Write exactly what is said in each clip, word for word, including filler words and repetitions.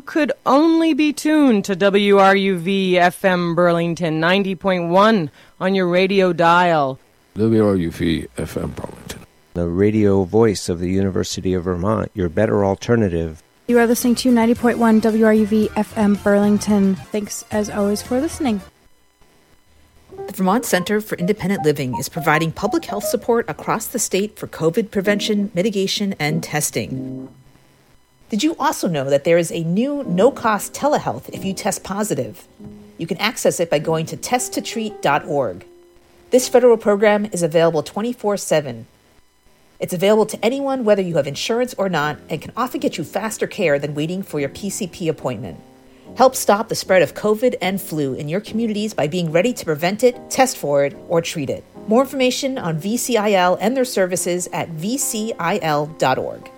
could only be tuned to W R U V F M Burlington ninety point one on your radio dial. W R U V F M Burlington, the radio voice of the University of Vermont, your better alternative. You are listening to ninety point one W R U V F M Burlington. Thanks, as always, for listening. The Vermont Center for Independent Living is providing public health support across the state for COVID prevention, mitigation, and testing. Did you also know that there is a new no-cost telehealth if you test positive? You can access it by going to test to treat dot org. This federal program is available twenty-four seven. It's available to anyone whether you have insurance or not and can often get you faster care than waiting for your P C P appointment. Help stop the spread of COVID and flu in your communities by being ready to prevent it, test for it, or treat it. More information on V C I L and their services at V C I L dot org.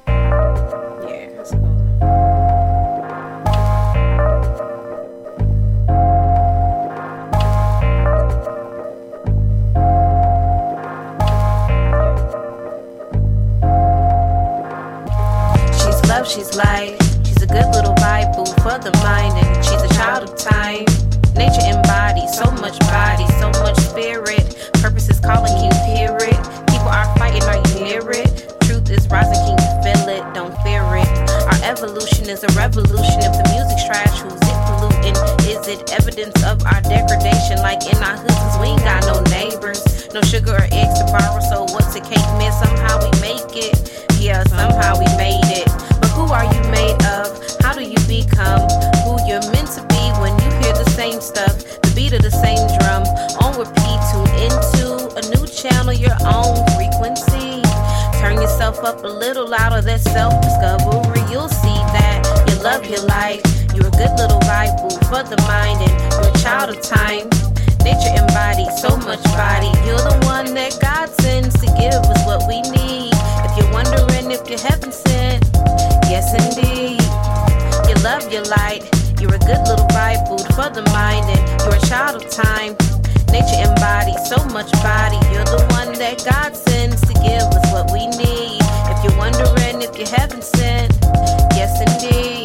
She's light, she's a good little vibe, food for the mind, and she's a child of time. Nature embodies so much body, so much spirit. Purpose is calling, can you hear it? People are fighting, are you near it? Truth is rising, can you feel it? Don't fear it. Our evolution is a revolution. If the music's trash, who's it polluting? Is it evidence of our degradation? Like in our hoods, 'cause we ain't got no neighbors, no sugar or eggs to borrow. So what's a cake man? Somehow we make it. Yeah, somehow we made it. Who are you made of? How do you become who you're meant to be when you hear the same stuff, the beat of the same drum, on repeat, tune into a new channel, your own frequency. Turn yourself up a little louder, that's self-discovery. You'll see that you love your life. You're a good little vibe, food for the mind, and you're a child of time. Nature embodies so much body. You're the one that God sends to give us what we need. If you're wondering if you're heaven sent, yes, indeed. You love your light. You're a good little vibe, food for the mind, and you're a child of time. Nature embodies so much body. You're the one that God sends to give us what we need. If you're wondering if you're heaven sent, yes, indeed.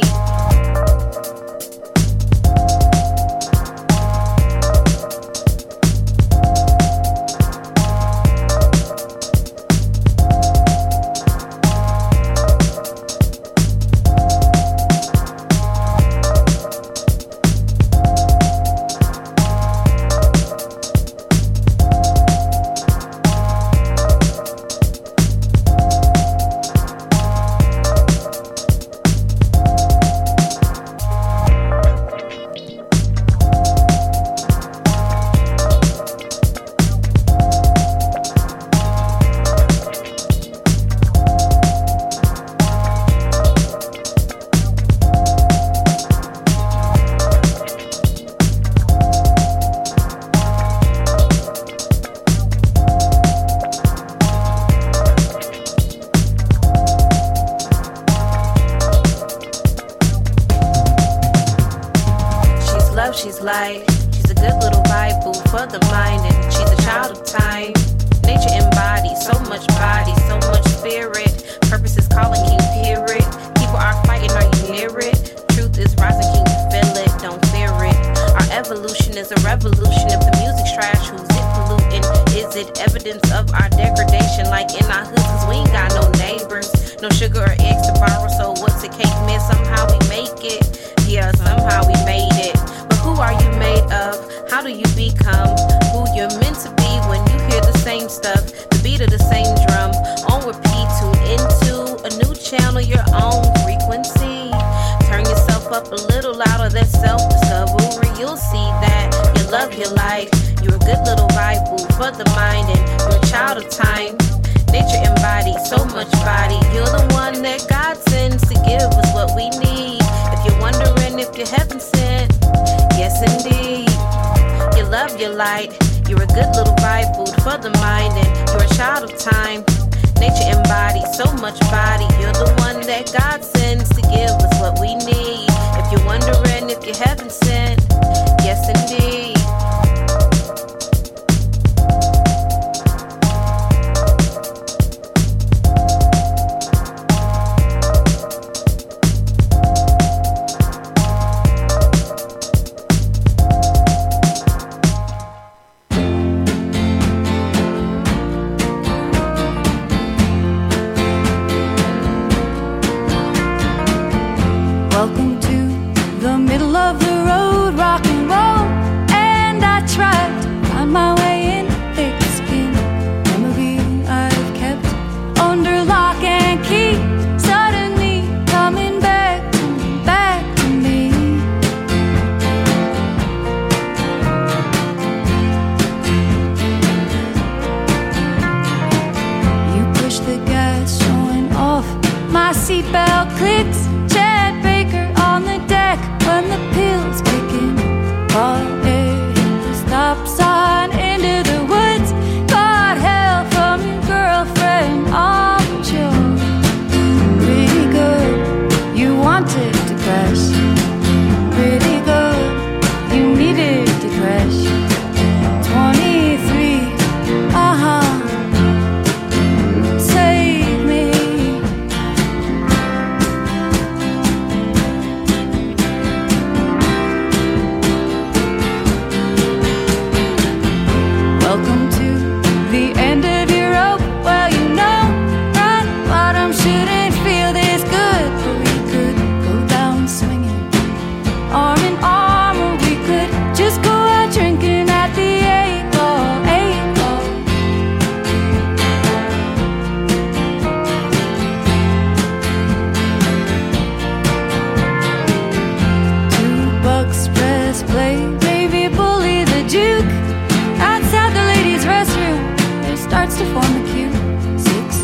She's light, she's a good little vibe, food for the mind, and she's a child of time. Nature embodies so much body, so much spirit. Purpose is calling, can you hear it? People are fighting, are you near it? Truth is rising, can you feel it? Don't fear it. Our evolution is a revolution. If the music's trash, who's it polluting? Is it evidence of our degradation? Like in our hoods, 'cause we ain't got no neighbors, no sugar or eggs to borrow. So what's a cake man? Somehow we make it. Yeah, somehow we made it. Who are you made of? How do you become who you're meant to be when you hear the same stuff, the beat of the same drum, on repeat, tune into a new channel, your own frequency. Turn yourself up a little louder, that's self-discovery. You'll see that you love your life. You're a good little vibe, food for the mind, and you're a child of time. Nature embodies so much body. You're the one that God sends to give us what we need. If you're wondering if you're heaven sent, yes, indeed. You love your light. You're a good little vibe, food for the mind, and you're a child of time. Nature embodies so much body. You're the one that God sends to give us what we need. If you're wondering if you're heaven sent, yes, indeed.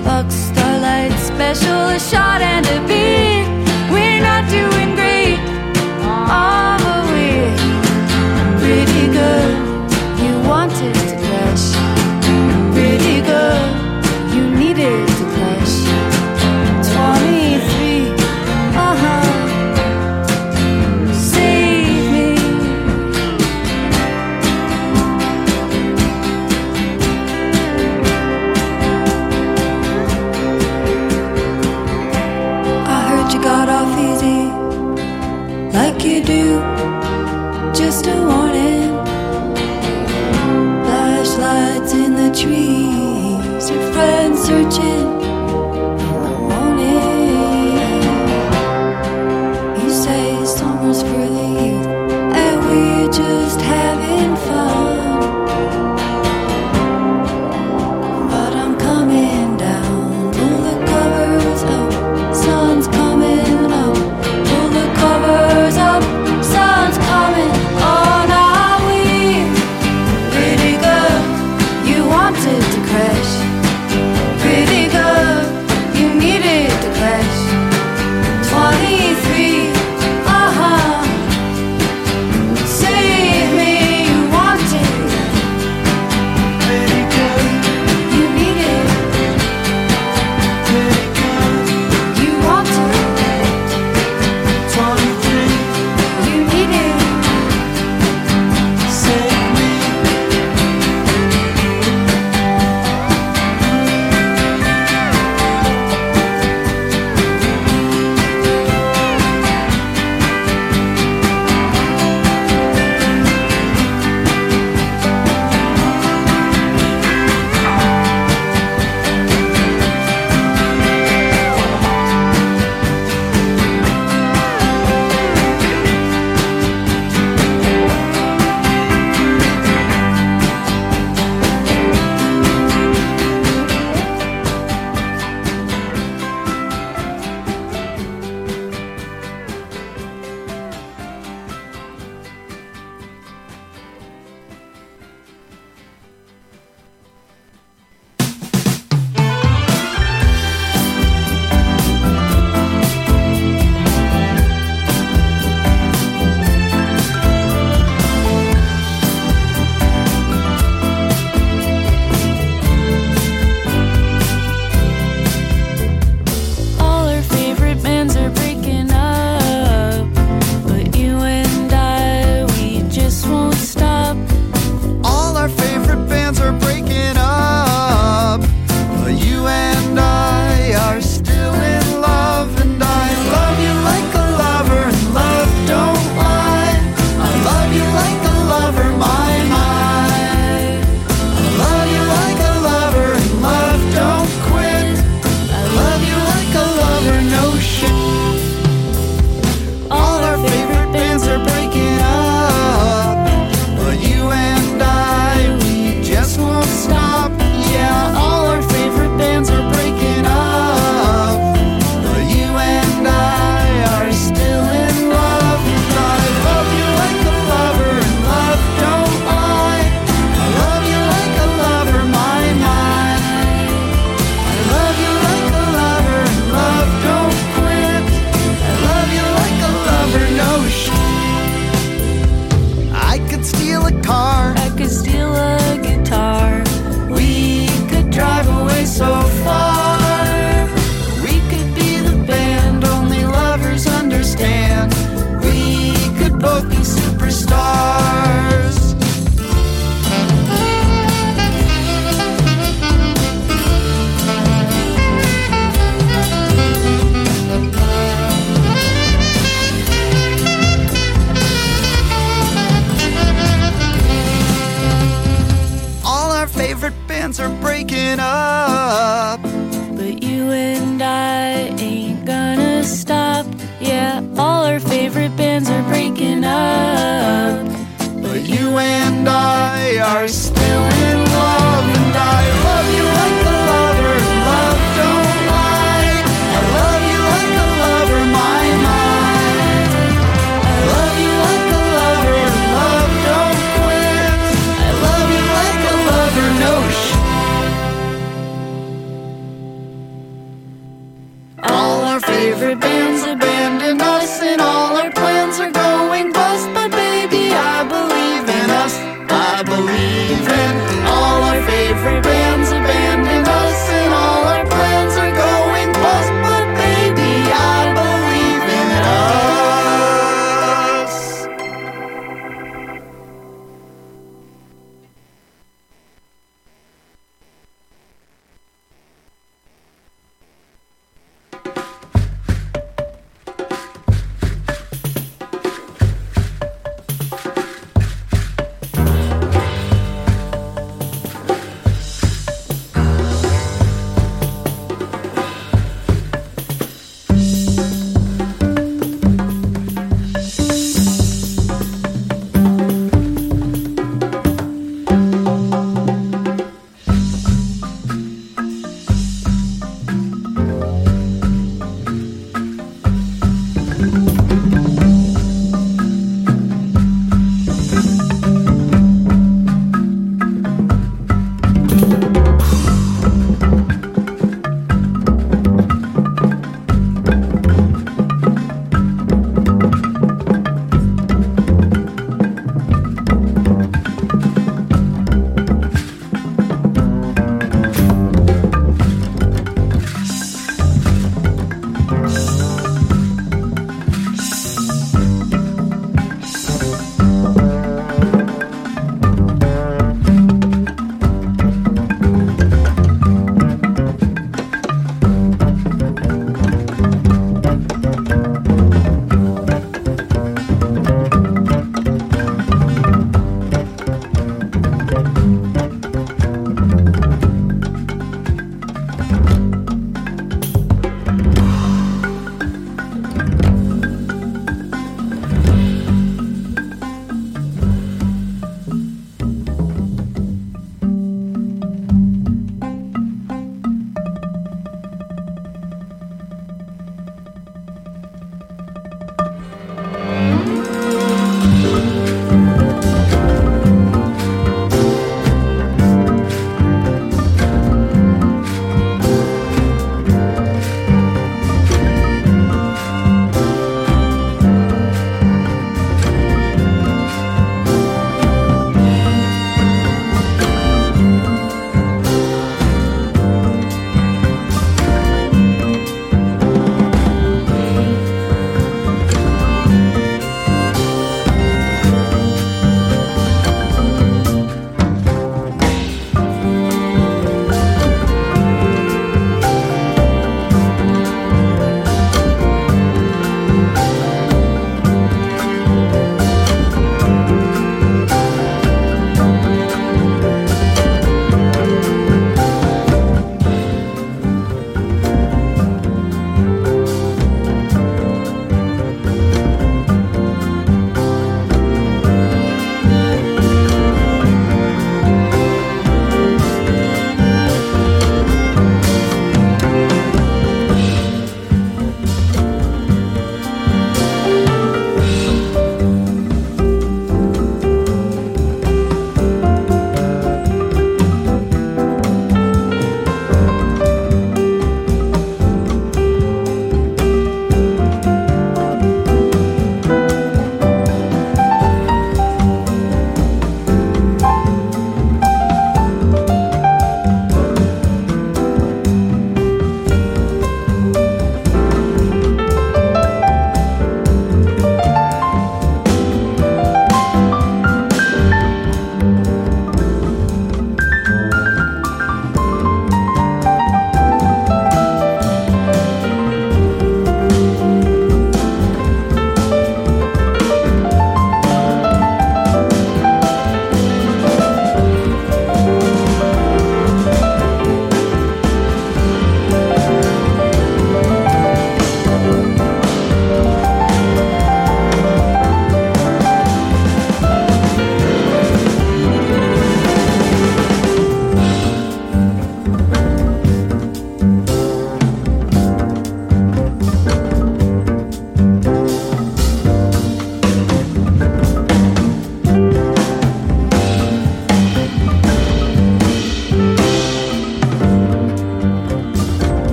Bucks, Starlight, Special, a shot and a beat. We're not doing great, oh, but we're pretty good. You wanted to crash, pretty good. You needed to crash. twenty-three, uh-huh. Save me. I heard you got off easy, like you do. Just a warning. Flashlights in the trees, your friends searching in the morning. You say summer's for the youth, and we're just having fun. But I'm coming down, pull the covers up, sun's coming up. Pull the covers up, sun's coming on. Are we pretty good? You wanted to crash, pretty good. You needed to crash. twenty-three, uh-huh. Save me, you wanted. Pretty good. You needed. Pretty good. You wanted. twenty-three. You needed. Save me. All our favorite bands are breaking up, but you and I, we just won't stop. All our favorite bands are breaking up, but you and I are still in love. And I love you like a lover, and love don't lie. I love you like a lover, my, my. I love you like a lover, and love don't quit. I love you like a lover, no shit. All our favorite bands are breaking up, but you and I, we just won't stop. Yeah, all our favorite bands are breaking up, but you and I are still in love. And I love you like a lover, and love don't lie. I love you like a lover, my, my. I love you like a lover, and love don't quit. I love you like a lover, no shit. I could steal a car, I could steal a guitar. we could drive away so far. We could be the band only lovers understand. We could both be superstars. All our favorite bands are breaking up, But you and I ain't gonna stop. Yeah, all our favorite bands are breaking up. but you and I are still in love.